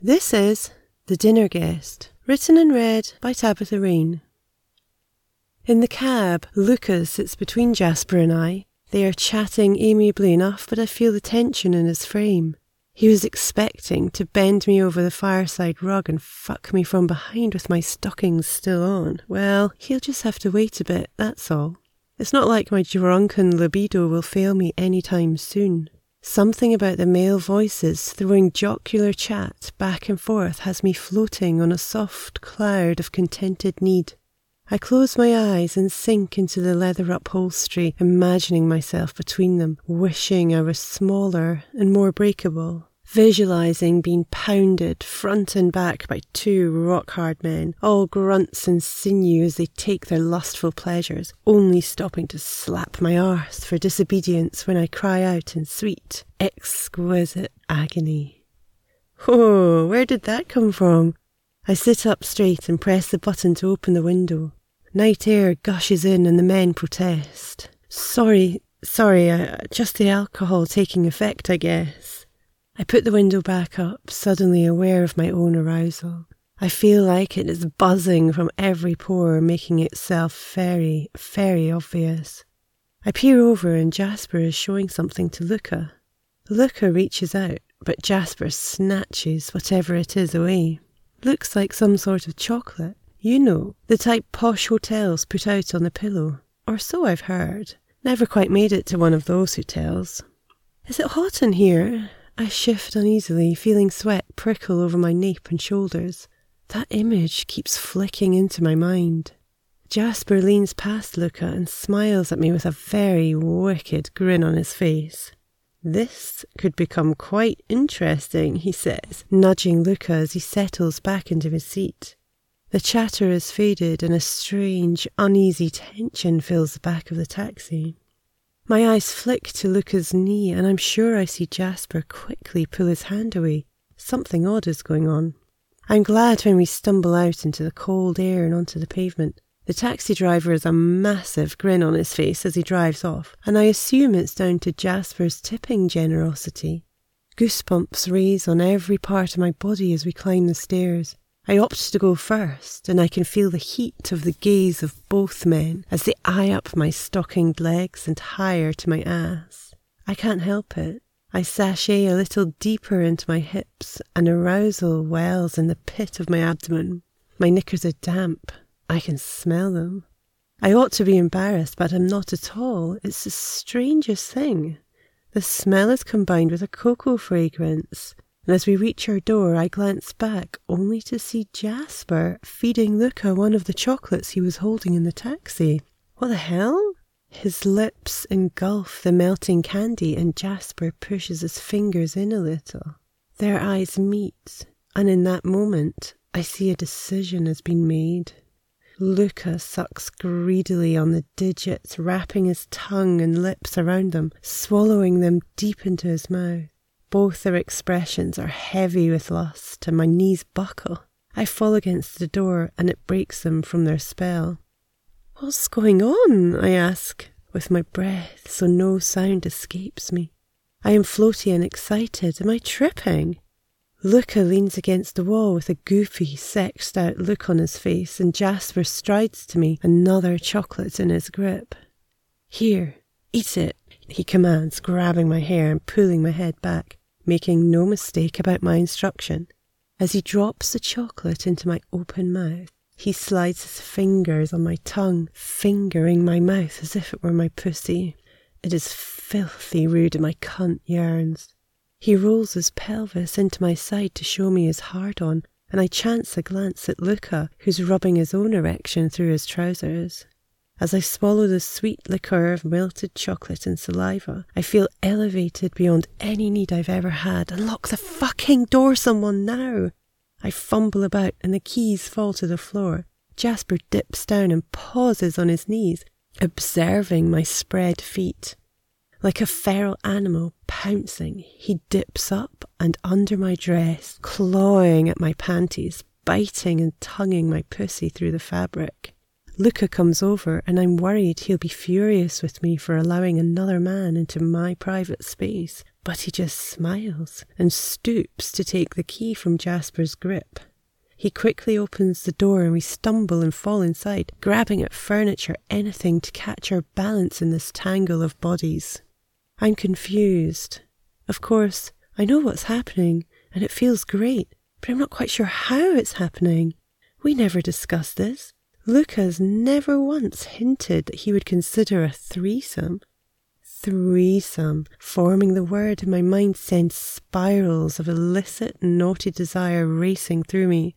This is The Dinner Guest, written and read by Tabitha Rain. In the cab, Luca sits between Jasper and I. They are chatting amiably enough, but I feel the tension in his frame. He was expecting to bend me over the fireside rug and fuck me from behind with my stockings still on. Well, he'll just have to wait a bit, that's all. It's not like my drunken libido will fail me any time soon. Something about the male voices throwing jocular chat back and forth has me floating on a soft cloud of contented need. I close my eyes and sink into the leather upholstery, imagining myself between them, wishing I was smaller and more breakable, visualising being pounded front and back by two rock-hard men, all grunts and sinew as they take their lustful pleasures, only stopping to slap my arse for disobedience when I cry out in sweet, exquisite agony. Oh, where did that come from? I sit up straight and press the button to open the window. Night air gushes in and the men protest. Sorry, just the alcohol taking effect, I guess. I put the window back up, suddenly aware of my own arousal. I feel like it is buzzing from every pore, making itself very, very obvious. I peer over and Jasper is showing something to Luca. Luca reaches out, but Jasper snatches whatever it is away. Looks like some sort of chocolate. You know, the type posh hotels put out on the pillow. Or so I've heard. Never quite made it to one of those hotels. Is it hot in here? I shift uneasily, feeling sweat prickle over my nape and shoulders. That image keeps flicking into my mind. Jasper leans past Luca and smiles at me with a very wicked grin on his face. This could become quite interesting, he says, nudging Luca as he settles back into his seat. The chatter has faded and a strange, uneasy tension fills the back of the taxi. My eyes flick to Luca's knee and I'm sure I see Jasper quickly pull his hand away. Something odd is going on. I'm glad when we stumble out into the cold air and onto the pavement. The taxi driver has a massive grin on his face as he drives off, and I assume it's down to Jasper's tipping generosity. Goosebumps raise on every part of my body as we climb the stairs. I opt to go first, and I can feel the heat of the gaze of both men as they eye up my stockinged legs and higher to my ass. I can't help it. I sashay a little deeper into my hips, and arousal wells in the pit of my abdomen. My knickers are damp. I can smell them. I ought to be embarrassed, but I'm not at all. It's the strangest thing. The smell is combined with a cocoa fragrance. And as we reach our door, I glance back, only to see Jasper feeding Luca one of the chocolates he was holding in the taxi. What the hell? His lips engulf the melting candy and Jasper pushes his fingers in a little. Their eyes meet, and in that moment, I see a decision has been made. Luca sucks greedily on the digits, wrapping his tongue and lips around them, swallowing them deep into his mouth. Both their expressions are heavy with lust, and my knees buckle. I fall against the door, and it breaks them from their spell. What's going on? I ask, with my breath so no sound escapes me. I am floaty and excited. Am I tripping? Luca leans against the wall with a goofy, sexed-out look on his face, and Jasper strides to me, another chocolate in his grip. Here, eat it, he commands, grabbing my hair and pulling my head back, making no mistake about my instruction. As he drops the chocolate into my open mouth, he slides his fingers on my tongue, fingering my mouth as if it were my pussy. It is filthy rude and my cunt yearns. He rolls his pelvis into my side to show me his hard-on, and I chance a glance at Luca, who's rubbing his own erection through his trousers. As I swallow the sweet liquor of melted chocolate and saliva, I feel elevated beyond any need I've ever had. Unlock the fucking door, someone, now! I fumble about and the keys fall to the floor. Jasper dips down and pauses on his knees, observing my spread feet. Like a feral animal pouncing, he dips up and under my dress, clawing at my panties, biting and tonguing my pussy through the fabric. Luca comes over and I'm worried he'll be furious with me for allowing another man into my private space, But he just smiles and stoops to take the key from Jasper's grip. He quickly opens the door and we stumble and fall inside, grabbing at furniture, anything to catch our balance in this tangle of bodies. I'm confused. Of course, I know what's happening and it feels great, but I'm not quite sure how it's happening. We never discussed this. Luca's never once hinted that he would consider a threesome. Threesome. Forming the word in my mind sends spirals of illicit, naughty desire racing through me.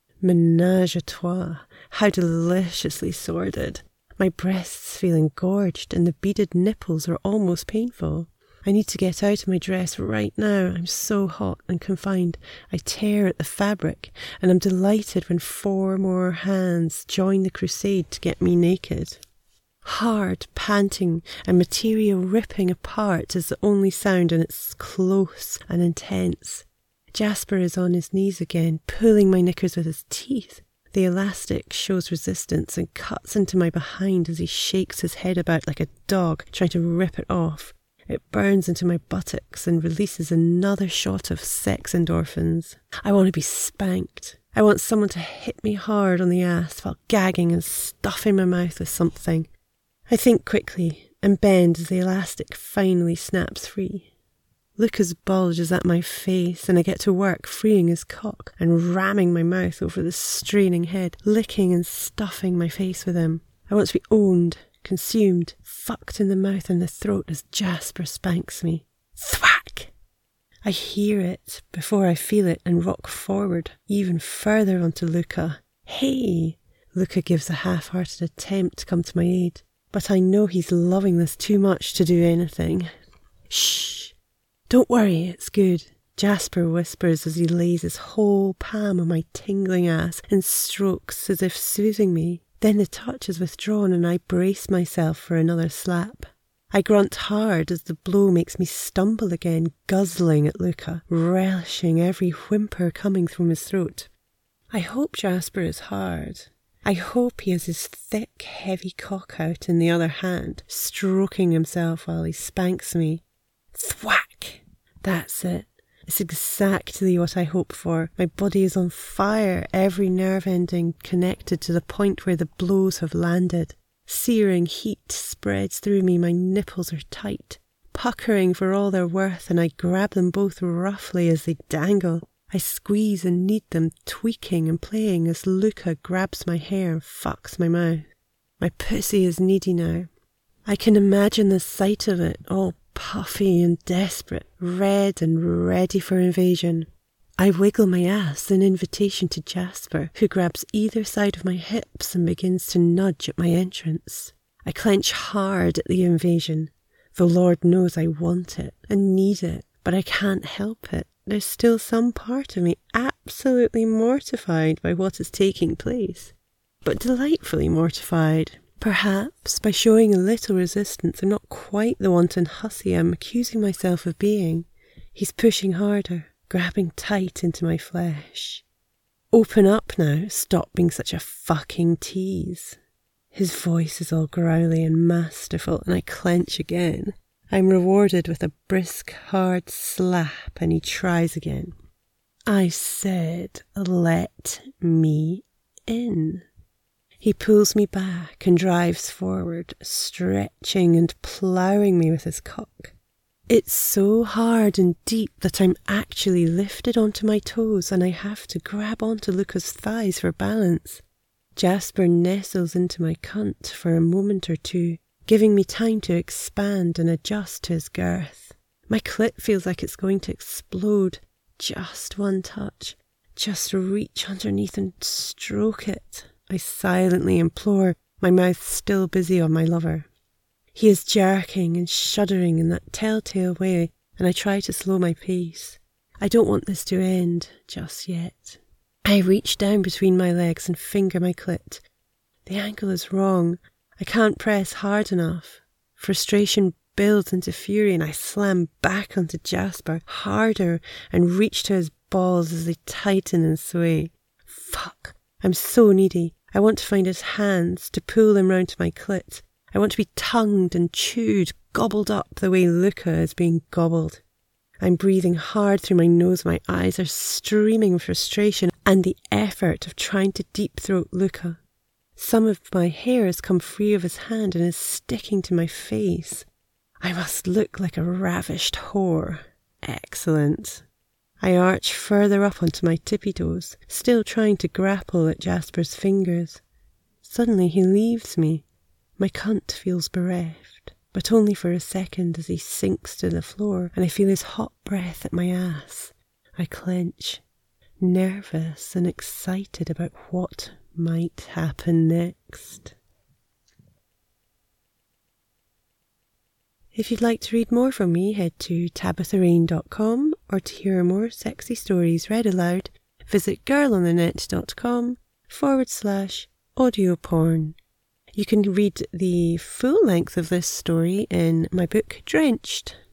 Ménage à trois. How deliciously sordid. My breasts feel engorged and the beaded nipples are almost painful. I need to get out of my dress right now. I'm so hot and confined. I tear at the fabric and I'm delighted when 4 more hands join the crusade to get me naked. Hard, panting, and material ripping apart is the only sound, and it's close and intense. Jasper is on his knees again, pulling my knickers with his teeth. The elastic shows resistance and cuts into my behind as he shakes his head about like a dog trying to rip it off. It burns into my buttocks and releases another shot of sex endorphins. I want to be spanked. I want someone to hit me hard on the ass while gagging and stuffing my mouth with something. I think quickly and bend as the elastic finally snaps free. Luca's bulge is at my face and I get to work freeing his cock and ramming my mouth over the straining head, licking and stuffing my face with him. I want to be owned, consumed, fucked in the mouth and the throat as Jasper spanks me. Thwack! I hear it before I feel it and rock forward even further onto Luca. Hey! Luca gives a half-hearted attempt to come to my aid. But I know he's loving this too much to do anything. Shh! Don't worry, it's good. Jasper whispers as he lays his whole palm on my tingling ass and strokes as if soothing me. Then the touch is withdrawn and I brace myself for another slap. I grunt hard as the blow makes me stumble again, guzzling at Luca, relishing every whimper coming from his throat. I hope Jasper is hard. I hope he has his thick, heavy cock out in the other hand, stroking himself while he spanks me. Thwack! That's it. It's exactly what I hope for. My body is on fire, every nerve ending connected to the point where the blows have landed. Searing heat spreads through me, my nipples are tight, puckering for all they're worth, and I grab them both roughly as they dangle. I squeeze and knead them, tweaking and playing as Luca grabs my hair and fucks my mouth. My pussy is needy now. I can imagine the sight of it, all puffy and desperate, red and ready for invasion. I wiggle my ass in invitation to Jasper, who grabs either side of my hips and begins to nudge at my entrance. I clench hard at the invasion. The Lord knows I want it and need it, but I can't help it. There's still some part of me absolutely mortified by what is taking place, but delightfully mortified. Perhaps by showing a little resistance, I'm not quite the wanton hussy I'm accusing myself of being. He's pushing harder, grabbing tight into my flesh. Open up now, stop being such a fucking tease. His voice is all growly and masterful, and I clench again. I'm rewarded with a brisk, hard slap, and he tries again. I said, let me in. He pulls me back and drives forward, stretching and ploughing me with his cock. It's so hard and deep that I'm actually lifted onto my toes and I have to grab onto Luca's thighs for balance. Jasper nestles into my cunt for a moment or two, giving me time to expand and adjust to his girth. My clit feels like it's going to explode. Just one touch. Just reach underneath and stroke it, I silently implore, my mouth still busy on my lover. He is jerking and shuddering in that telltale way, and I try to slow my pace. I don't want this to end just yet. I reach down between my legs and finger my clit. The angle is wrong. I can't press hard enough. Frustration builds into fury and I slam back onto Jasper harder and reach to his balls as they tighten and sway. Fuck. I'm so needy. I want to find his hands, to pull them round to my clit. I want to be tongued and chewed, gobbled up the way Luca is being gobbled. I'm breathing hard through my nose, my eyes are streaming with frustration and the effort of trying to deep throat Luca. Some of my hair has come free of his hand and is sticking to my face. I must look like a ravished whore. Excellent. I arch further up onto my tippy toes, still trying to grapple at Jasper's fingers. Suddenly he leaves me. My cunt feels bereft, but only for a second as he sinks to the floor and I feel his hot breath at my ass. I clench, nervous and excited about what might happen next. If you'd like to read more from me, head to tabithareen.com, or to hear more sexy stories read aloud, visit girlonthenet.com/audio porn. You can read the full length of this story in my book Drenched,